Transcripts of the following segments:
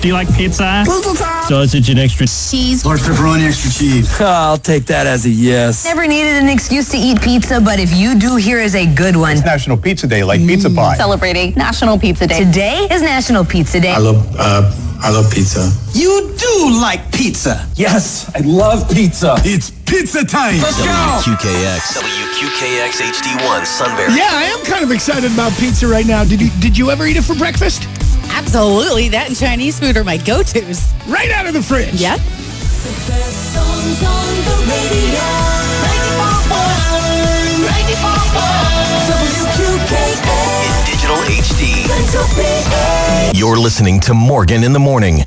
Do you like pizza? Sausage and extra cheese. Large pepperoni, extra cheese. I'll take that as a yes. Never needed an excuse to eat pizza, but if you do, here is a good one. It's National Pizza Day, like pizza pie. Celebrating National Pizza Day. Today is National Pizza Day. I love pizza. You do like pizza. Yes, I love pizza. It's pizza time. Let's go. WQKX HD1 Sunbury. Yeah, I am kind of excited about pizza right now. Did you ever eat it for breakfast? Absolutely. That and Chinese food are my go-tos. Right out of the fridge. Yeah. The best songs on the radio. 94.1. WQKX. In digital HD. Central PA. You're listening to Morgan in the Morning,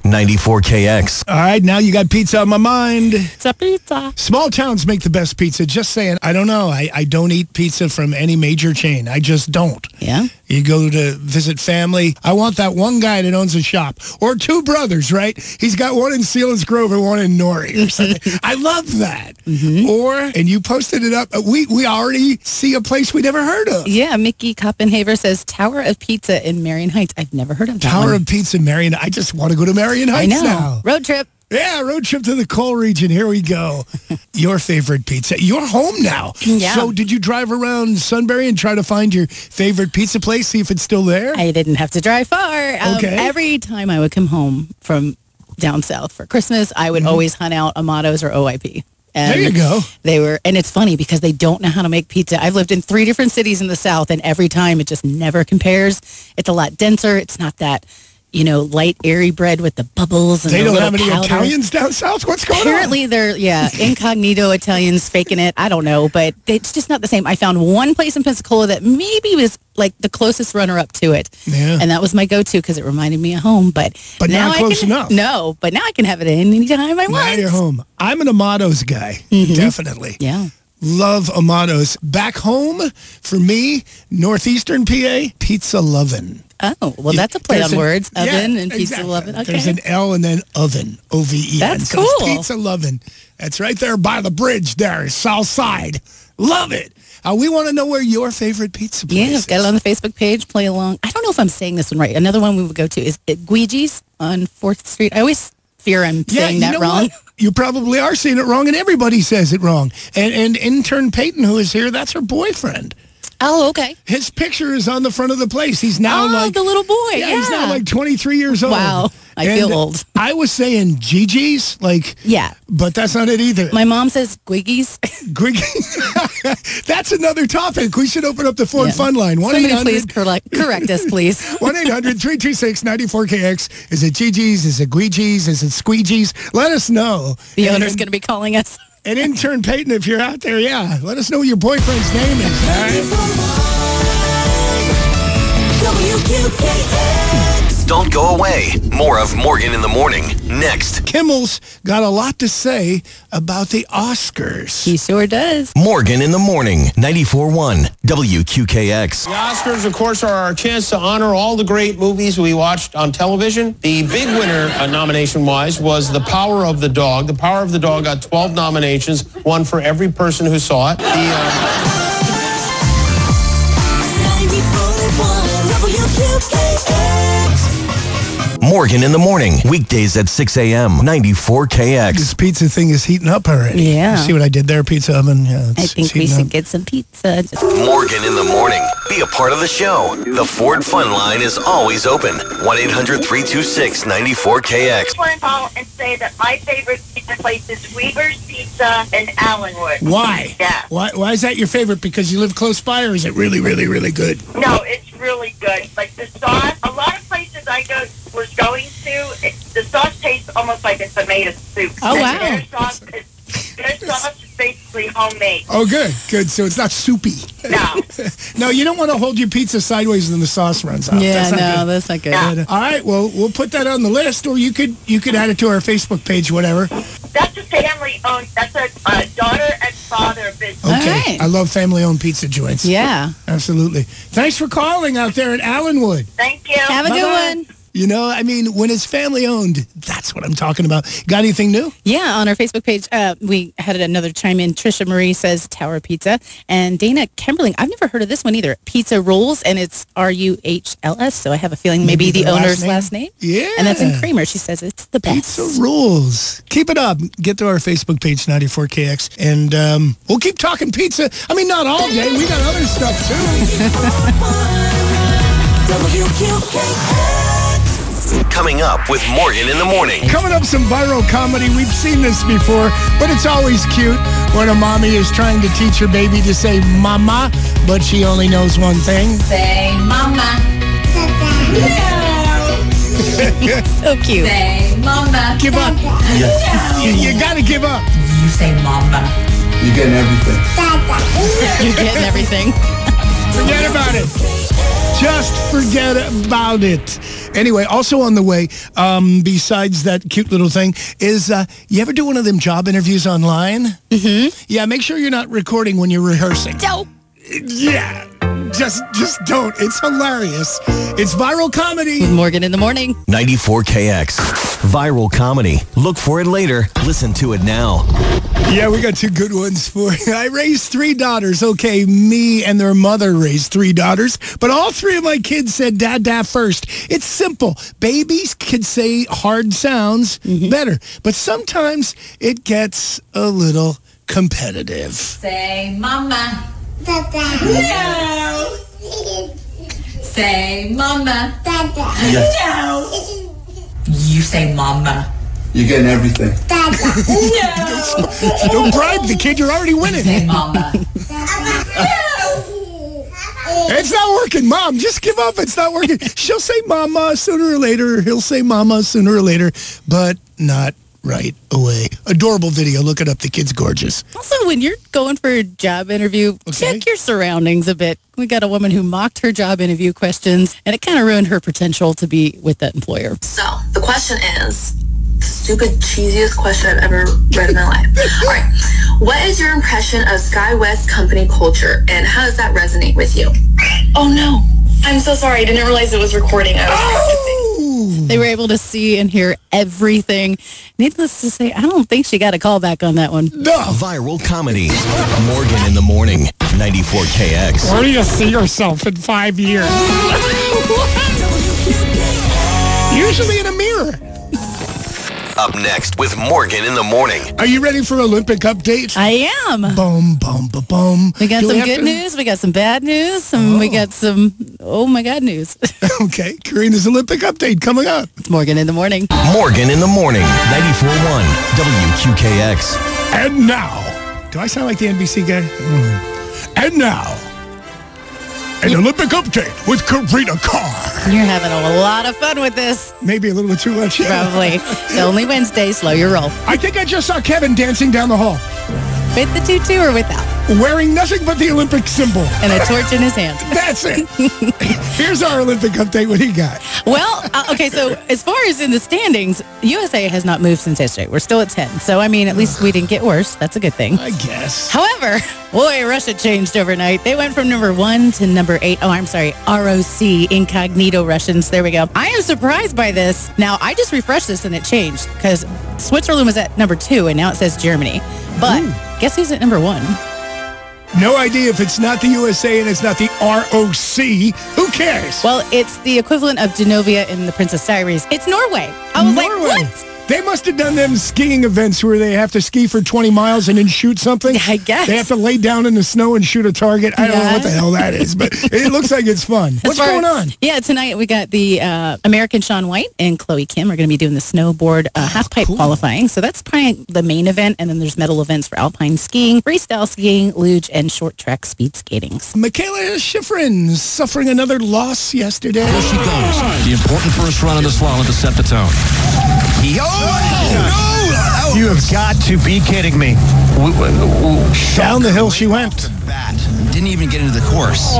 94KX. All right, now you got pizza on my mind. It's a pizza. Small towns make the best pizza. Just saying. I don't know. I don't eat pizza from any major chain. I just don't. Yeah. You go to visit family. I want that one guy that owns a shop. Or two brothers, right? He's got one in Sealands Grove and one in Norrie or something. I love that. Mm-hmm. And you posted it up. We already see a place we never heard of. Yeah, Mickey Koppenhaver says Tower of Pizza in Marion Heights. I've never heard of that Tower one. of Pizza, Marion. I just want to go to Marion Heights now. Road trip. Yeah, road trip to the coal region. Here we go. Your favorite pizza. You're home now. Yeah. So did you drive around Sunbury and try to find your favorite pizza place, see if it's still there? I didn't have to drive far. Okay. Every time I would come home from down south for Christmas, I would always hunt out Amato's or OIP. And there you go. And it's funny because they don't know how to make pizza. I've lived in 3 different cities in the South, and every time it just never compares. It's a lot denser. It's not that, light, airy bread with the bubbles and they the don't little have any powder. Italians down south? What's going Apparently on? they're, incognito Italians faking it. I don't know, but it's just not the same. I found one place in Pensacola that maybe was like the closest runner-up to it. Yeah. And that was my go-to because it reminded me of home. But now not close enough. No, but now I can have it anytime I want. Now you're home. I'm an Amato's guy. Definitely. Yeah. Love Amato's. Back home, for me, northeastern PA, pizza lovin'. Oh, well, that's a play on words. Oven and pizza exactly. lovin'. Okay. There's an L and then oven, O-V-E-N. That's So it's cool. pizza lovin'. That's right there by the bridge there, south side. Love it. We want to know where your favorite pizza place Yeah, is. got it on the Facebook page. Play along. I don't know if I'm saying this one right. Another one we would go to is Guigi's on 4th Street. I always fear I'm saying that wrong. What? You probably are saying it wrong, and everybody says it wrong. And intern Peyton, who is here, that's her boyfriend. Oh, okay. His picture is on the front of the place. He's now the little boy. Yeah, he's now like 23 years old. Wow, I feel old. I was saying Gigi's, but that's not it either. My mom says Gwiggies. That's another topic. We should open up the Ford Fun line. Somebody please correct us, please. 1-800-326-94KX. Is it Gigi's? Is it Guigi's? Is it Squeegee's? Let us know. The owner's going to be calling us. And intern Peyton, if you're out there, let us know what your boyfriend's name is. All right? WQKX. Don't go away. More of Morgan in the Morning, next. Kimmel's got a lot to say about the Oscars. He sure does. Morgan in the Morning, 94.1 WQKX. The Oscars, of course, are our chance to honor all the great movies we watched on television. The big winner, nomination-wise, was The Power of the Dog. The Power of the Dog got 12 nominations, one for every person who saw it. 94.1 WQKX. Morgan in the Morning, weekdays at 6 a.m., 94KX. This pizza thing is heating up already. Yeah. You see what I did there, pizza oven? Yeah, I think we should get some pizza. Morgan in the Morning. Be a part of the show. The Ford Fun Line is always open. 1-800-326-94KX. I just want to call and say that my favorite pizza place is Weaver's Pizza in Allenwood. Why? Yeah. Why is that your favorite? Because you live close by, or is it really, really, really good? No, it's really good. Like the sauce, a lot of places I was going to, the sauce tastes almost like a tomato soup. Oh, And wow. Their sauce is basically homemade. Oh, good. So it's not soupy. No. No, you don't want to hold your pizza sideways and the sauce runs out. Yeah, That's not good. that's not good. All right, well, we'll put that on the list, or you could add it to our Facebook page, whatever. That's a family-owned, that's a daughter and father business. Okay. All right. I love family-owned pizza joints. Yeah. Absolutely. Thanks for calling out there at Allenwood. Thank you. Have a good Bye-bye. one. You know, I mean, when it's family owned, that's what I'm talking about. Got anything new? Yeah, on our Facebook page, we had another chime in. Trisha Marie says Tower Pizza. And Dana Kemberling, I've never heard of this one either. Pizza Rolls, and it's RUHLS. So I have a feling maybe the owner's last name. Yeah. And that's in Kramer. She says it's the best. Pizza Rolls. Keep it up. Get to our Facebook page, 94KX, and we'll keep talking pizza. I mean, not all day. We got other stuff, too. Coming up with Morgan in the Morning. Coming up, some viral comedy. We've seen this before, but it's always cute when a mommy is trying to teach her baby to say mama, but she only knows one thing. Say mama. So cute. Say mama. Give up. You got to give up. You say mama. You're getting everything. You're getting everything. Forget about it. Just forget about it. Anyway, also on the way, besides that cute little thing, is you ever do one of them job interviews online? Mm-hmm. Yeah, make sure you're not recording when you're rehearsing. Dope. Yeah, just don't. It's hilarious. It's viral comedy. With Morgan in the Morning. 94KX. Viral comedy. Look for it later. Listen to it now. Yeah, we got two good ones for you. I raised 3 daughters. Okay, me and their mother raised 3 daughters, but all 3 of my kids said dad first. It's simple. Babies can say hard sounds better, but sometimes it gets a little competitive. Say mama. No. Say mama. No. You say mama. You're getting everything. No. Don't bribe the kid. You're already winning. Say mama. It's not working, Mom. Just give up. It's not working. She'll say mama sooner or later. He'll say mama sooner or later, but not right away. Adorable video. Look it up. The kid's gorgeous. Also, when you're going for a job interview, check your surroundings a bit. We got a woman who mocked her job interview questions, and it kind of ruined her potential to be with that employer. So, the question is, the stupid, cheesiest question I've ever read in my life. All right. What is your impression of SkyWest company culture, and how does that resonate with you? Oh, no. I'm so sorry. I didn't realize it was recording. I was practicing. They were able to see and hear everything. Needless to say, I don't think she got a call back on that one. No. Viral comedy. Morgan in the Morning. 94KX. Where do you see yourself in 5 years? Usually in a mirror. Up next with Morgan in the Morning. Are you ready for Olympic update? I am. Boom, boom, boom, boom. We got some good news. We got some bad news. And we got some, oh my God, news. Okay. Karina's Olympic update coming up. It's Morgan in the Morning. Morgan in the Morning. 94.1 WQKX. And now. Do I sound like the NBC guy? And now. An Olympic update with Karina Carr. You're having a lot of fun with this. Maybe a little bit too much. Probably. It's only Wednesday. Slow your roll. I think I just saw Kevin dancing down the hall. With the tutu or without? Wearing nothing but the Olympic symbol. And a torch in his hand. That's it. Here's our Olympic update. What he got? Well, okay, so as far as in the standings, USA has not moved since yesterday. We're still at 10. So, I mean, at least we didn't get worse. That's a good thing. I guess. However, boy, Russia changed overnight. They went from number 1 to number 8. Oh, I'm sorry. ROC, Incognito Russians. There we go. I am surprised by this. Now, I just refreshed this and it changed because Switzerland was at number 2 and now it says Germany. But guess who's at number 1? No idea. If it's not the USA and it's not the ROC, who cares? Well, it's the equivalent of Genovia in the Princess Diaries. It's Norway. I was like, what? They must have done them skiing events where they have to ski for 20 miles and then shoot something. I guess. They have to lay down in the snow and shoot a target. I don't know what the hell that is, but it looks like it's fun. What's going on? Yeah, tonight we got the American Shaun White and Chloe Kim are going to be doing the snowboard half-pipe qualifying. So that's probably the main event. And then there's medal events for alpine skiing, freestyle skiing, luge, and short track speed skating. Michaela Schifrin suffering another loss yesterday. There she goes. The important first run of the slalom to set the tone. You have got to be kidding me. Down the hill she went. Didn't even get into the course.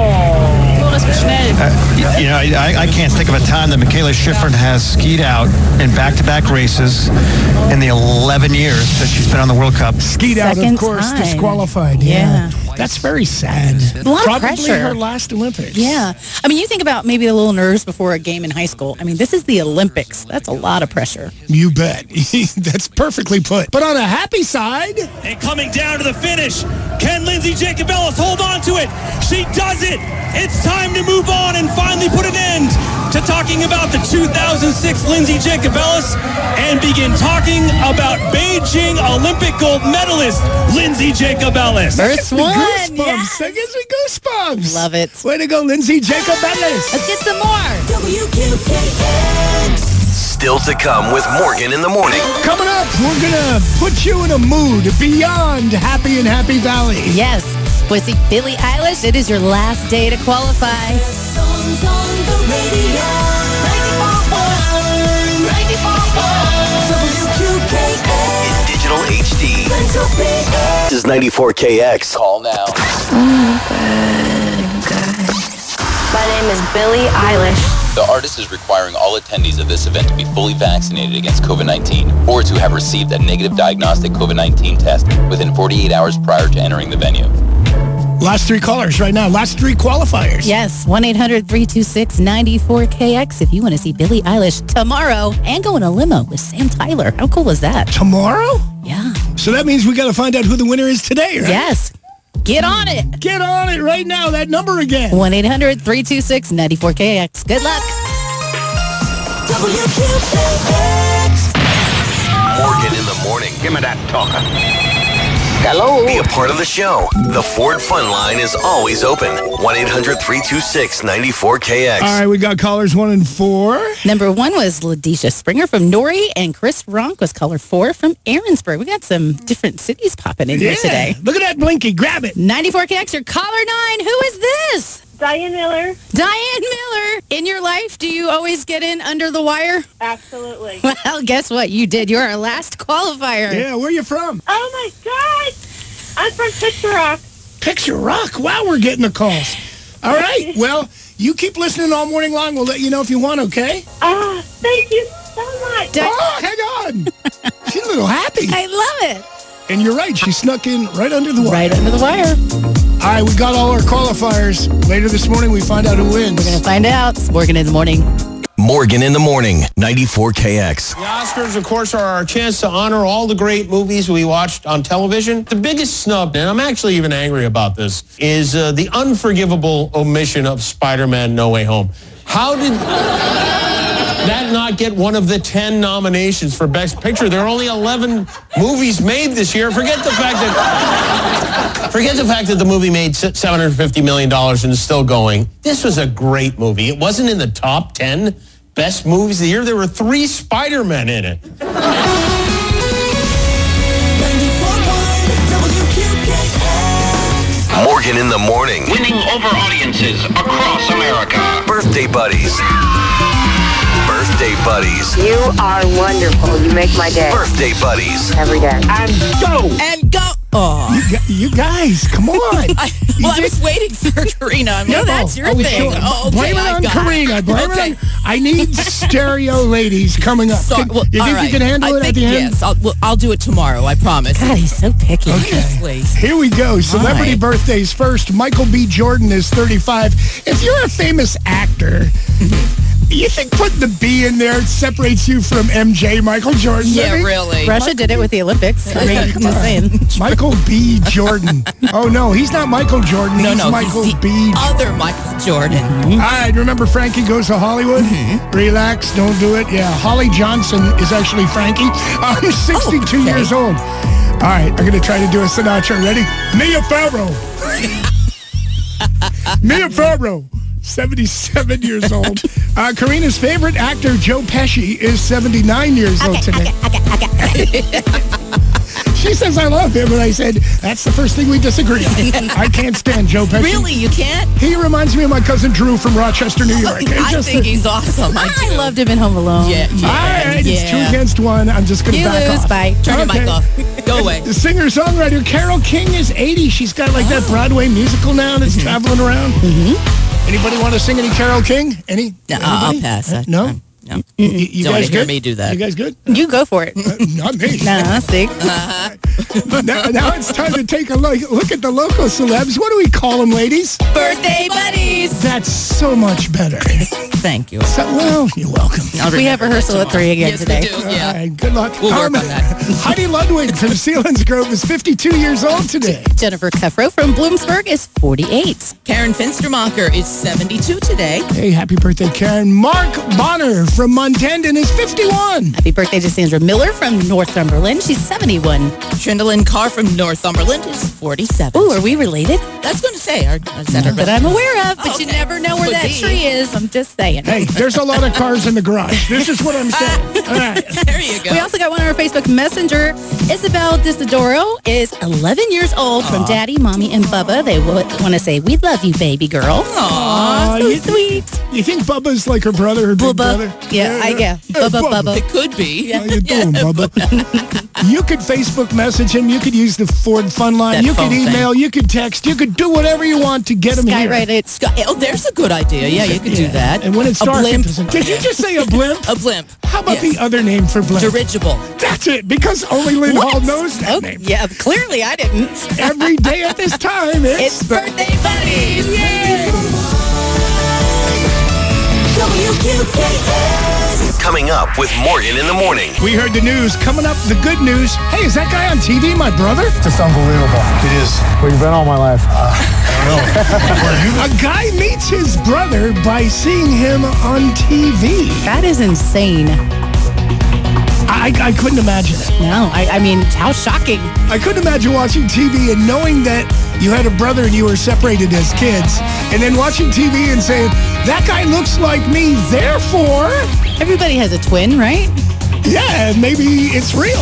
I can't think of a time that Michaela Schifrin has skied out in back-to-back races in the 11 years that she's been on the World Cup. Skied out, of course, disqualified. Yeah. That's very sad. A lot of Probably pressure. her last Olympics. Yeah. I mean, you think about maybe the little nerves before a game in high school. I mean, this is the Olympics. That's a lot of pressure. You bet. That's perfectly put. But on a happy side... And coming down to the finish, can Lindsay Jacobellis hold on to it? She does it. It's time to move on and finally put an end to talking about the 2006 Lindsay Jacobellis and begin talking about Beijing Olympic gold medalist Lindsay Jacobellis. First one. Goosebumps. That gives me goosebumps. Love it. Way to go, Lindsay Jacobellis. Let's get some more. WQKX. Still to come with Morgan in the morning. Coming up, we're going to put you in a mood beyond happy in Happy Valley. Yes. Pussy Billie Eilish, it is your last day to qualify. Songs on the radio. 94.1. WQKX. In digital HD. Central PA. This is 94KX. Call now. My name is Billie Eilish. The artist is requiring all attendees of this event to be fully vaccinated against COVID-19 or to have received a negative diagnostic COVID-19 test within 48 hours prior to entering the venue. Last three callers right now. Last three qualifiers. Yes, 1-800-326-94KX if you want to see Billie Eilish tomorrow and go in a limo with Sam Tyler. How cool was that? Tomorrow? Yeah. So that means we got to find out who the winner is today, right? Yes. Get on it. Get on it right now. That number again. 1-800-326-94KX. Good luck. WQKX. Morgan in the morning. Give me that talker. Hello. Be a part of the show. The Ford Fun Line is always open. 1-800-326-94KX. All right, we got callers 1 and 4. Number 1 was Ladisha Springer from Nori, and Chris Ronk was caller 4 from Aaronsburg. We got some different cities popping in here today. Look at that Blinky. Grab it. 94KX, your caller 9. Who is this? Diane Miller. Diane Miller. In your life, do you always get in under the wire? Absolutely. Well, guess what? You did. You're our last qualifier. Yeah, where are you from? Oh, my God. I'm from Picture Rock. Picture Rock. Wow, we're getting the calls. All right. Well, you keep listening all morning long. We'll let you know if you want, okay? Thank you so much. Oh, hang on. She's a little happy. I love it. And you're right. She snuck in right under the wire. Right under the wire. All right, we got all our qualifiers. Later this morning, we find out who wins. We're going to find out. It's Morgan in the morning. Morgan in the morning. 94KX. The Oscars, of course, are our chance to honor all the great movies we watched on television. The biggest snub, and I'm actually even angry about this, is the unforgivable omission of Spider-Man No Way Home. How did that not get one of the 10 nominations for Best Picture? There are only 11 movies made this year. Forget the fact that the movie made $750 million and is still going. This was a great movie. It wasn't in the top 10 best movies of the year. There were 3 Spider-Men in it. 94.1 WQKX. Morgan in the morning. Winning over audiences across America. Birthday buddies. Birthday buddies. You are wonderful. You make my day. Birthday buddies. Every day. And go. And go. Oh. You guys, come on. I was waiting for Karina. No, that's your thing. Sure. Oh, okay, Blame it on Karina. Blame it on. I need stereo ladies coming up. Sorry, well, you think right. you can handle it at the end? Yes, I'll do it tomorrow. I promise. God, he's so picky. Honestly. Here we go. Celebrity Right. birthdays first. Michael B. Jordan is 35. If you're a famous actor, you think putting the B in there separates you from MJ, Michael Jordan? Yeah, I mean, really. Russia did it with the Olympics. I mean, come just on. saying. Michael B. Jordan. Oh, no, he's not Michael Jordan. No, he's no, Michael he's the B. other Michael Jordan. All right, remember Frankie Goes to Hollywood? Relax, don't do it. Yeah, Holly Johnson is actually Frankie. I'm 62 years old. All right, I'm going to try to do a Sinatra. Ready? Mia Farrow. Mia Farrow, 77 years old. Karina's favorite actor, Joe Pesci, is 79 years old today. She says I love him, and I said, that's the first thing we disagree on. I can't stand Joe Pesci. Really? You can't? He reminds me of my cousin Drew from Rochester, New York. I think he's awesome. I loved him in Home Alone. Yeah. All right, it's 2 against 1. I'm just going to You back lose. off. Bye. Turn your mic off. Go away. The singer-songwriter Carole King is 80. She's got like that Broadway musical now that's traveling around. Anybody want to sing any Carole King? Any? No, I'll Anybody? pass. No? Yeah. You Don't want guys to hear good? me do that. You guys good? You go for it. Not me. Nah, see? Now it's time to take a look at the local celebs. What do we call them, ladies? Birthday buddies. That's so much better. Thank you. Well, you're welcome. We have rehearsal at 3 again yes, today. we do. Yeah. All right, good luck. We'll work on that. Heidi Ludwig from Selinsgrove is 52 years old today. Jennifer Keffro from Bloomsburg is 48. Karen Finstermacher is 72 today. Hey, happy birthday, Karen. Mark Bonner from Muntendon is 51. Happy birthday to Sandra Miller from Northumberland. She's 71. Trindalyn Carr from Northumberland is 47. Ooh, are we related? I was going to say, our Not that I'm aware of, but you never know where Could that be. tree is. I'm just saying. Hey, there's a lot of cars in the garage. This is what I'm saying. All right. There you go. We also got one on our Facebook Messenger. Isabel Disadoro is 11 years old from Daddy, Mommy, and Bubba. They want to say, we love you, baby girl. Aww, so sweet. You think Bubba's like her brother, her big brother? Yeah, Bubba. It could be. How you doing, Bubba? You could Facebook message him. You could use the Ford Fun Line. That You could phone email. thing. You could text. You could do whatever you want to get him here. Skywrite it. Oh, there's a good idea. Yeah, you could do that. And when it's a dark, blimp. it doesn't. Did you just say a blimp? A blimp. How about Yes. the other name for blimp? Dirigible. That's it, because only Lynn Hall knows that name. Yeah, clearly I didn't. Every day at this time, It's birthday buddies. Coming up with Morgan in the morning. We heard the news. Coming up, the good news. Hey, is that guy on TV my brother? Just unbelievable. It is. Where you been all my life? A guy meets his brother by seeing him on TV. That is insane. I couldn't imagine it. No, I mean, how shocking. I couldn't imagine watching TV and knowing that you had a brother and you were separated as kids, and then watching TV and saying, that guy looks like me, therefore... Everybody has a twin, right? Yeah, maybe it's real.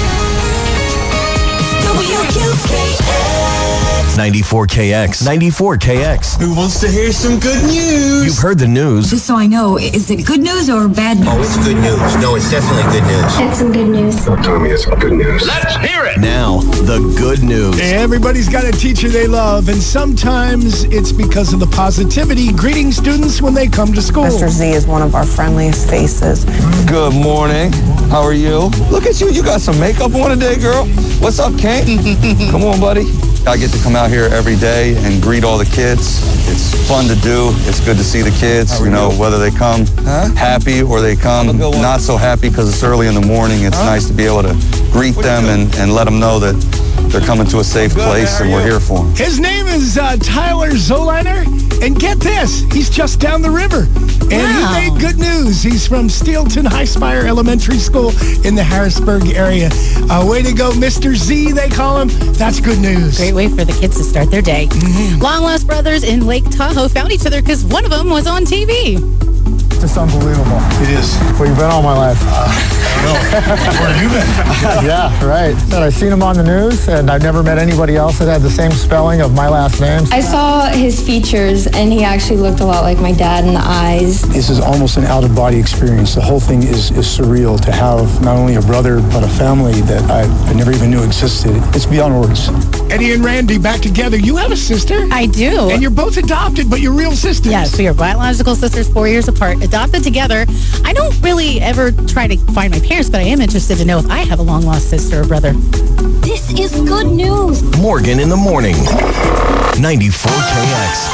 94KX. 94KX. Who wants to hear some good news? You've heard the news. Just so I know, is it good news or bad news? Oh, it's good news. No, it's definitely good news. That's some good news. Tell me it's good news. Let's hear it. Now, the good news. Everybody's got a teacher they love, and sometimes it's because of the positivity greeting students when they come to school. Mr. Z is one of our friendliest faces. Good morning. How are you? Look at you. You got some makeup on today, girl. What's up, Kane? Come on, buddy. I get to come out here every day and greet all the kids. It's fun to do. It's good to see the kids, whether they come happy or they come not so happy because it's early in the morning. It's nice to be able to greet them and let them know that they're coming to a safe place and we're here for them. His name is Tyler Zoliner, and get this, he's just down the river. And he made good news. He's from Steelton High Spire Elementary School in the Harrisburg area. Way to go, Mr. Z, they call him. That's good news. Great way for the kids to start their day. Long Lost brothers in Lake Tahoe found each other because one of them was on TV. Just unbelievable. It is. Where you been all my life? Where have you been? Yeah, right. And I've seen him on the news, and I've never met anybody else that had the same spelling of my last name. I saw his features, and he actually looked a lot like my dad in the eyes. This is almost an out-of-body experience. The whole thing is surreal to have not only a brother, but a family that I never even knew existed. It's beyond words. Eddie and Randy back together. You have a sister? I do. And you're both adopted, but you're real sisters. Yes, we are biological sisters, 4 years apart, adopted together. I don't really ever try to find my parents, but I am interested to know if I have a long-lost sister or brother. This is good news. Morgan in the morning. 94KX.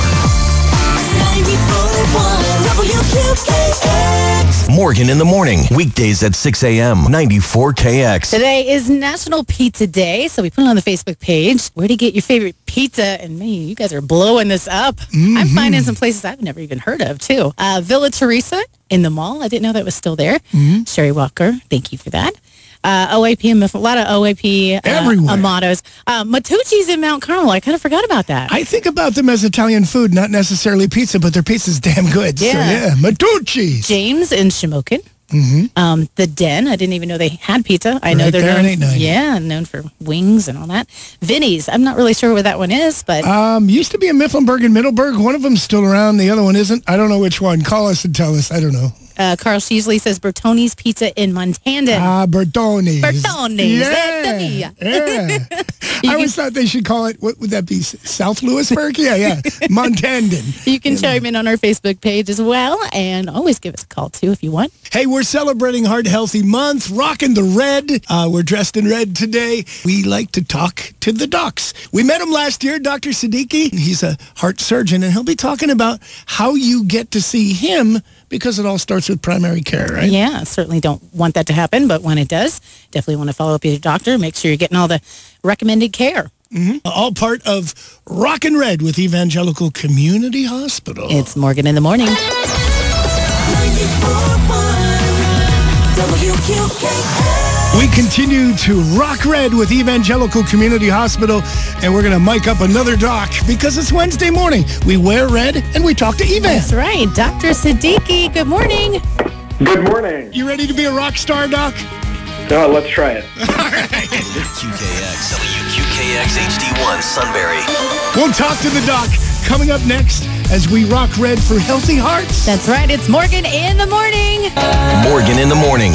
94.1 Morgan in the morning. Weekdays at 6 a.m. 94KX. Today is National Pizza Day, so we put it on the Facebook page. Where to get your favorite pizza? And man, you guys are blowing this up. I'm finding some places I've never even heard of, too. Villa Teresa in the mall. I didn't know that was still there. Sherry Walker, thank you for that. OAP, a lot of OAP Amados. Matucci's in Mount Carmel. I kind of forgot about that. I think about them as Italian food, not necessarily pizza, but their pizza's damn good. Yeah. So, yeah, Matucci's. James in Shamokin. The Den. I didn't even know they had pizza. I know Right they're there known. in 890. Yeah, known for wings and all that. Vinny's. I'm not really sure where that one is, but Used to be in Mifflinburg and Middleburg. One of them's still around. The other one isn't. I don't know which one. Call us and tell us. I don't know. Carl Sheasley says Bertoni's Pizza in Montandon. Bertoni's. Bertoni's. Yeah. I always thought they should call it, what would that be, South Lewisburg? Yeah. Montandon. You can chime in on our Facebook page as well, and always give us a call, too, if you want. Hey, we're celebrating Heart Healthy Month, rocking the red. We're dressed in red today. We like to talk to the docs. We met him last year, Dr. Siddiqui. He's a heart surgeon, and he'll be talking about how you get to see him, because it all starts with primary care, right? Yeah, certainly don't want that to happen, but when it does, definitely want to follow up with your doctor. Make sure you're getting all the recommended care. Mm-hmm. All part of Rockin' Red with Evangelical Community Hospital. It's Morgan in the Morning. We continue to rock red with Evangelical Community Hospital, and we're going to mic up another doc because it's Wednesday morning. We wear red and we talk to Evan. That's right. Dr. Siddiqui, good morning. Good morning. You ready to be a rock star, Doc? Let's try it. QKX, WQKX HD1 Sunbury. We'll talk to the doc coming up next as we rock red for healthy hearts. That's right. It's Morgan in the Morning. Morgan in the Morning,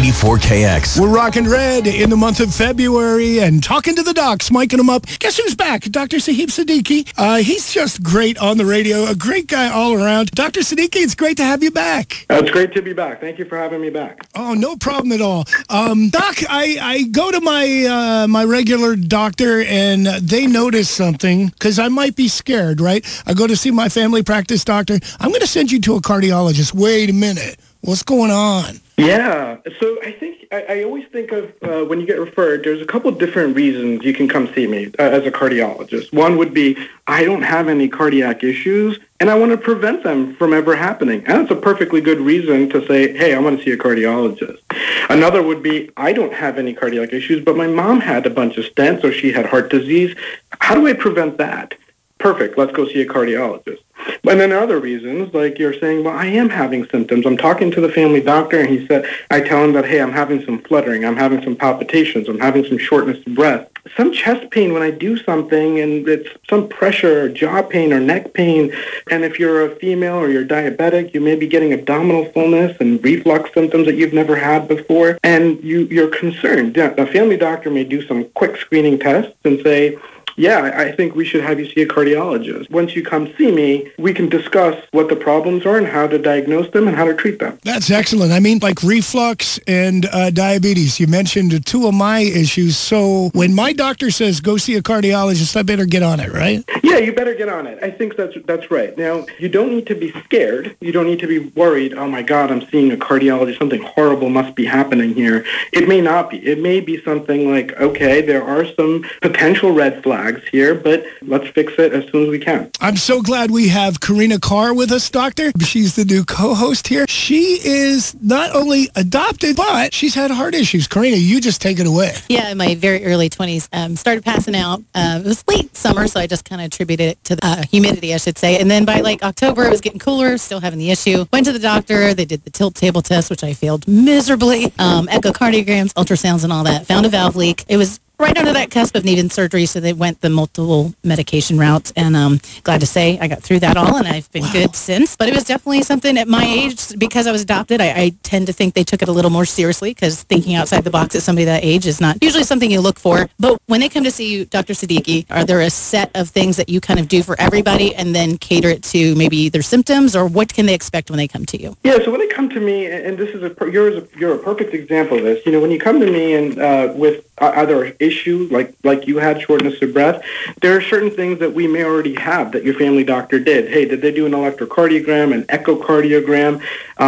94KX. We're rocking red in the month of February and talking to the docs, micing them up. Guess who's back? Dr. Sahib Siddiqui. He's just great on the radio, a great guy all around. Dr. Siddiqui, it's great to have you back. It's great to be back. Thank you for having me back. Oh, no problem at all. Doc, I go to my my regular doctor and they notice something because I might be scared, right? I go to see my family practice doctor. I'm going to send you to a cardiologist. Wait a minute. What's going on? Yeah. So I always think of when you get referred, there's a couple of different reasons you can come see me as a cardiologist. One would be, I don't have any cardiac issues, and I want to prevent them from ever happening. And that's a perfectly good reason to say, hey, I want to see a cardiologist. Another would be, I don't have any cardiac issues, but my mom had a bunch of stents, or she had heart disease. How do I prevent that? Perfect. Let's go see a cardiologist. And then other reasons, like you're saying, well, I am having symptoms. I'm talking to the family doctor, and he said, I tell him that, hey, I'm having some fluttering. I'm having some palpitations. I'm having some shortness of breath. Some chest pain when I do something, and it's some pressure or jaw pain or neck pain. And if you're a female or you're diabetic, you may be getting abdominal fullness and reflux symptoms that you've never had before. And you're concerned. A family doctor may do some quick screening tests and say, yeah, I think we should have you see a cardiologist. Once you come see me, we can discuss what the problems are and how to diagnose them and how to treat them. That's excellent. I mean, like reflux and diabetes. You mentioned two of my issues. So when my doctor says go see a cardiologist, I better get on it, right? Yeah, you better get on it. I think that's right. Now, you don't need to be scared. You don't need to be worried, oh my God, I'm seeing a cardiologist. Something horrible must be happening here. It may not be. It may be something like, okay, there are some potential red flags here, but let's fix it as soon as we can. I'm so glad we have Karina Carr with us, Doctor. She's the new co-host here. She is not only adopted, but she's had heart issues. Karina, you just take it away. Yeah, in my very early 20s, started passing out. It was late summer, so I just kind of attributed it to the humidity, I should say. And then by like October, it was getting cooler, still having the issue. Went to the doctor. They did the tilt table test, which I failed miserably. Echocardiograms, ultrasounds, and all that. Found a valve leak. It was right under that cusp of needing surgery, so they went the multiple medication route, and glad to say I got through that all, and I've been good since. But it was definitely something at my age, because I was adopted, I tend to think they took it a little more seriously, because thinking outside the box at somebody that age is not usually something you look for. But when they come to see you, Dr. Siddiqui, are there a set of things that you kind of do for everybody and then cater it to maybe their symptoms, or what can they expect when they come to you? Yeah, so when they come to me, and this is you're a perfect example of this. You know, when you come to me and with either issue like you had, shortness of breath, there are certain things that we may already have that your family doctor did. Hey, did they do an electrocardiogram, an echocardiogram,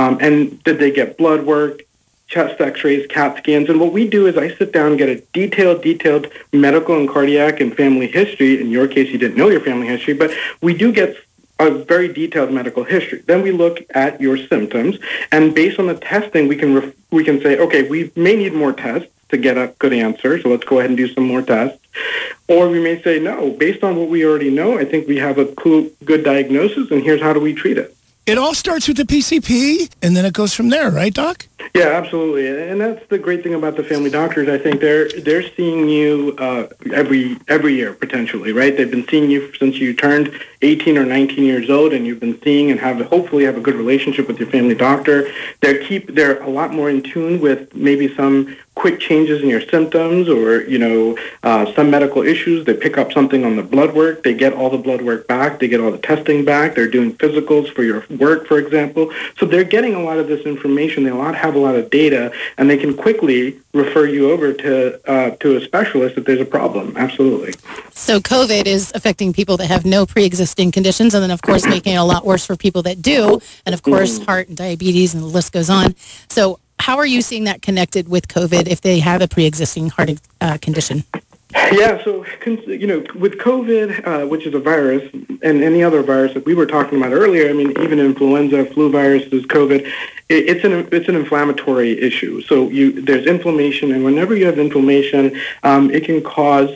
and did they get blood work, chest x-rays, CAT scans? And what we do is I sit down and get a detailed medical and cardiac and family history. In your case, you didn't know your family history, but we do get a very detailed medical history. Then we look at your symptoms, and based on the testing, we can say, okay, we may need more tests to get a good answer, so let's go ahead and do some more tests. Or we may say, no, based on what we already know, I think we have a good diagnosis, and here's how do we treat it. it all starts with the PCP, and then it goes from there, right, Doc? Yeah, absolutely, and that's the great thing about the family doctors. I think they're seeing you every year potentially, right? They've been seeing you since you turned 18 or 19 years old, and you've been seeing and hopefully have a good relationship with your family doctor. They're a lot more in tune with maybe some quick changes in your symptoms or some medical issues. They pick up something on the blood work. They get all the blood work back. They get all the testing back. They're doing physicals for your work, for example. So they're getting a lot of this information. They have a lot of data, and they can quickly refer you over to a specialist if there's a problem. Absolutely. So COVID is affecting people that have no pre-existing conditions, and then, of course, making it a lot worse for people that do, and, of course, heart and diabetes, and the list goes on. So how are you seeing that connected with COVID if they have a pre-existing heart condition? Yeah, so, with COVID, which is a virus, and any other virus that we were talking about earlier, I mean, even influenza, flu viruses, COVID, it's an inflammatory issue. So there's inflammation, and whenever you have inflammation, it can cause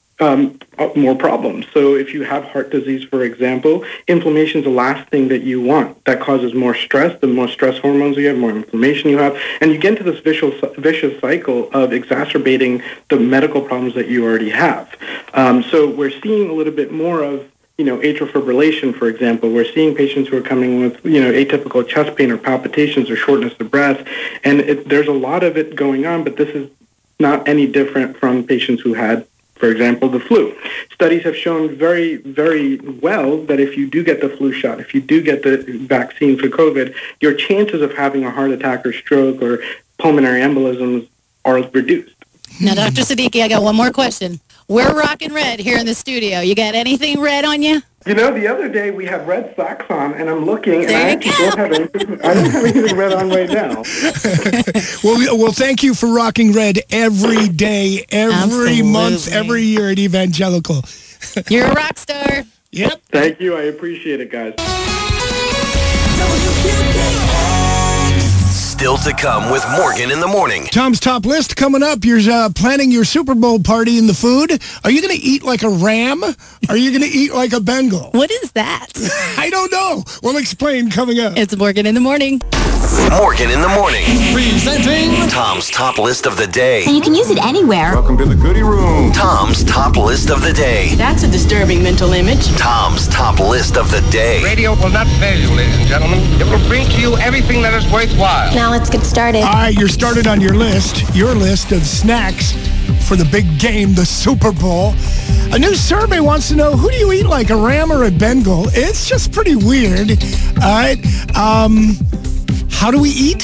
more problems. So if you have heart disease, for example, inflammation is the last thing that you want. That causes more stress. The more stress hormones you have, more inflammation you have, and you get into this vicious cycle of exacerbating the medical problems that you already have. So we're seeing a little bit more of atrial fibrillation, for example. We're seeing patients who are coming with, atypical chest pain or palpitations or shortness of breath, and there's a lot of it going on, but this is not any different from patients who had, for example, the flu. Studies have shown very, very well that if you do get the flu shot, if you do get the vaccine for COVID, your chances of having a heart attack or stroke or pulmonary embolisms are reduced. Now, Dr. Siddiqui, I got one more question. We're rocking red here in the studio. You got anything red on you? The other day we had red socks on, and I'm looking, and I don't have anything red on right now. Well, thank you for rocking red every day, every month, every year at Evangelical. You're a rock star. Yep. Thank you. I appreciate it, guys. Still to come with Morgan in the morning. Tom's Top List coming up. You're planning your Super Bowl party in the food. Are you going to eat like a ram? Are you going to eat like a Bengal? What is that? I don't know. We'll explain coming up. It's Morgan in the morning. Morgan in the morning. Presenting Tom's Top List of the Day. And you can use it anywhere. Welcome to the goodie room. Tom's Top List of the Day. That's a disturbing mental image. Tom's Top List of the Day. Radio will not fail you, ladies and gentlemen. It will bring to you everything that is worthwhile. Now let's get started. All right, you're started on your list of snacks for the big game, the Super Bowl. A new survey wants to know, who do you eat like, a ram or a Bengal? It's just pretty weird. All right. How do we eat?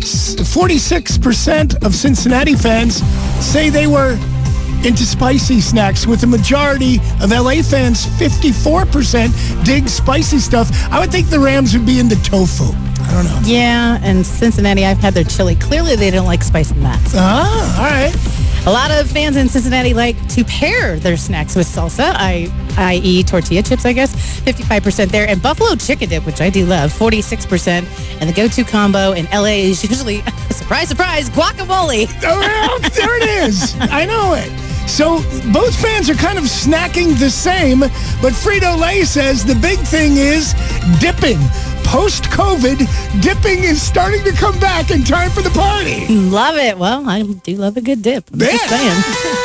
46% of Cincinnati fans say they were into spicy snacks, with the majority of LA fans, 54%, dig spicy stuff. I would think the Rams would be into tofu. I don't know. Yeah, and Cincinnati, I've had their chili. Clearly, they don't like spice in that. Ah, all right. A lot of fans in Cincinnati like to pair their snacks with salsa, i.e. tortilla chips, I guess. 55% there. And buffalo chicken dip, which I do love, 46%. And the go-to combo in LA is usually, surprise, surprise, guacamole. Oh, there it is. I know it. So both fans are kind of snacking the same, but Frito-Lay says the big thing is dipping. Post-COVID, dipping is starting to come back in time for the party. Love it. Well, I do love a good dip. I'm just saying.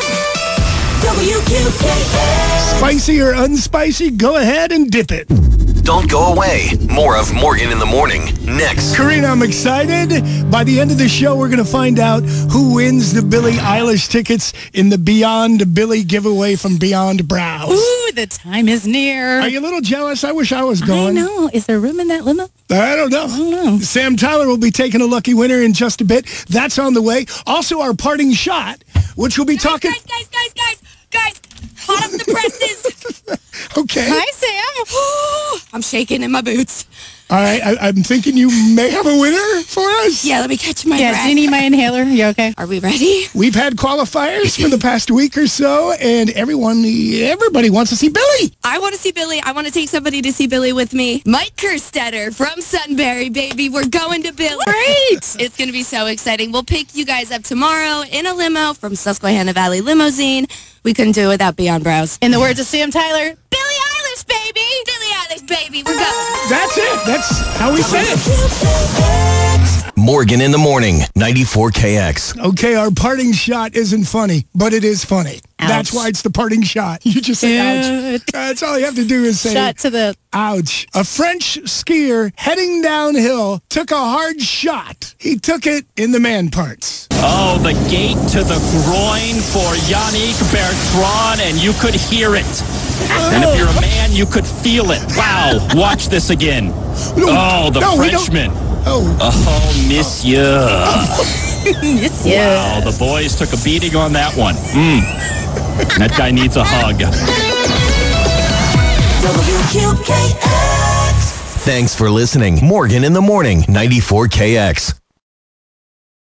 WQKA. Spicy or unspicy, go ahead and dip it. Don't go away. More of Morgan in the morning next. Karina, I'm excited. By the end of the show, we're going to find out who wins the Billie Eilish tickets in the Beyond Billie giveaway from Beyond Brows. Ooh, the time is near. Are you a little jealous? I wish I was going. I know. Is there room in that limo? I don't know. Sam Tyler will be taking a lucky winner in just a bit. That's on the way. Also, our parting shot, which we'll be talking... Guys, hot off the presses. Okay. Hi, Sam. I'm shaking in my boots. All right, I'm thinking you may have a winner for us. Yeah, let me catch my breath. Do you need my inhaler? You okay? Are we ready? We've had qualifiers for the past week or so, and everybody wants to see Billie. I want to see Billie. I want to take somebody to see Billie with me. Mike Kerstetter from Sunbury, baby. We're going to Billie. Great. It's going to be so exciting. We'll pick you guys up tomorrow in a limo from Susquehanna Valley Limousine. We couldn't do it without Beyond Brows. In the words of Sam Tyler, Billie Eilish, baby. Billie Eilish. Morales, baby. We're going. That's it. That's how we say it. Morgan in the morning, 94KX. Okay, our parting shot isn't funny, but it is funny. Ouch. That's why it's the parting shot. You just say ouch. That's all you have to do is say Shot to the... ouch. A French skier heading downhill took a hard shot. He took it in the man parts. Oh, the gate to the groin for Yannick Bertrand, and you could hear it. And if you're a man, you could feel it. Wow, watch this again. Oh, the Frenchman. Oh, monsieur. Monsieur. Wow, the boys took a beating on that one. That guy needs a hug. Thanks for listening. Morgan in the morning, 94KX.